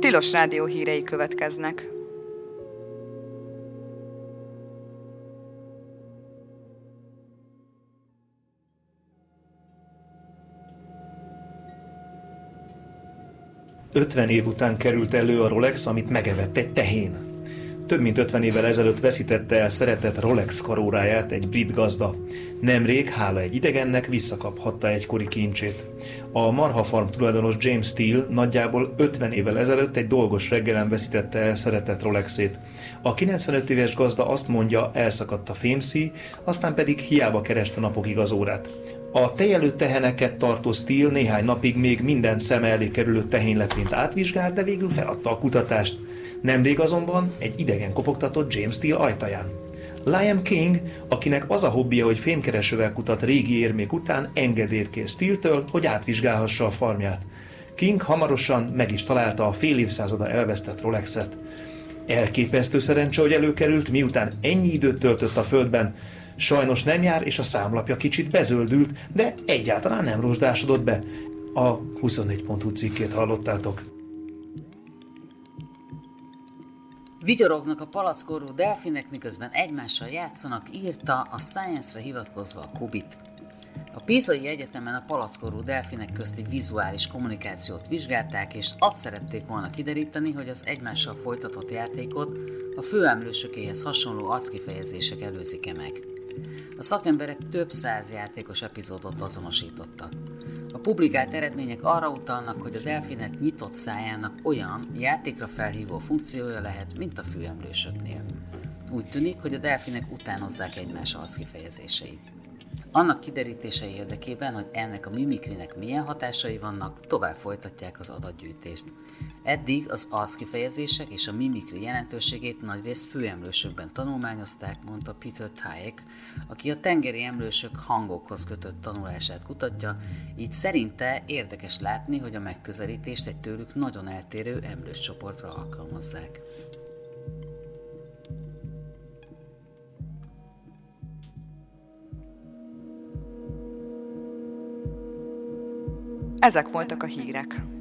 Tilos Rádió hírei következnek. Ötven év után került elő a Rolex, amit megevett egy tehén. Több mint 50 évvel ezelőtt veszítette el szeretett Rolex karóráját egy brit gazda. Nemrég, hála egy idegennek, visszakaphatta egykori kincsét. A marhafarm tulajdonos James Steele nagyjából 50 évvel ezelőtt egy dolgos reggelen veszítette el szeretett Rolexét. A 95 éves gazda azt mondja, elszakadt a fémszíj, aztán pedig hiába kereste napokig az órát. A tejelő teheneket tartó Steele néhány napig még minden szeme elé kerülő tehénylepényt átvizsgált, de végül feladta a kutatást. Nemrég azonban egy idegen kopogtatott James Steele ajtaján. Liam King, akinek az a hobbija, hogy fémkeresővel kutat régi érmék után, engedélyt kér Steele-től, hogy átvizsgálhassa a farmját. King hamarosan meg is találta a fél évszázada elvesztett Rolexet. Elképesztő szerencse, hogy előkerült, miután ennyi időt töltött a földben. Sajnos nem jár, és a számlapja kicsit bezöldült, de egyáltalán nem rozsdásodott be. A 24.hu cikkét hallottátok. Vigyorognak a palackorú delfinek, miközben egymással játszanak, írta a Science-re hivatkozva a Kubit. A Pisai Egyetemen a palackorú delfinek közti vizuális kommunikációt vizsgálták, és azt szerették volna kideríteni, hogy az egymással folytatott játékot a főemlősökéhez hasonló arckifejezések előzik-e meg. A szakemberek több száz játékos epizódot azonosítottak. A publikált eredmények arra utalnak, hogy a delfinek nyitott szájának olyan játékra felhívó funkciója lehet, mint a főemlősöknél. Úgy tűnik, hogy a delfinek utánozzák egymás arckifejezéseit. Annak kiderítése érdekében, hogy ennek a mimikrinek milyen hatásai vannak, tovább folytatják az adatgyűjtést. Eddig az arckifejezések és a mimikri jelentőségét nagyrészt főemlősökben tanulmányozták, mondta Peter Tyek, aki a tengeri emlősök hangokhoz kötött tanulását kutatja, így szerinte érdekes látni, hogy a megközelítést egy tőlük nagyon eltérő emlős csoportra alkalmazzák. Ezek voltak a hírek.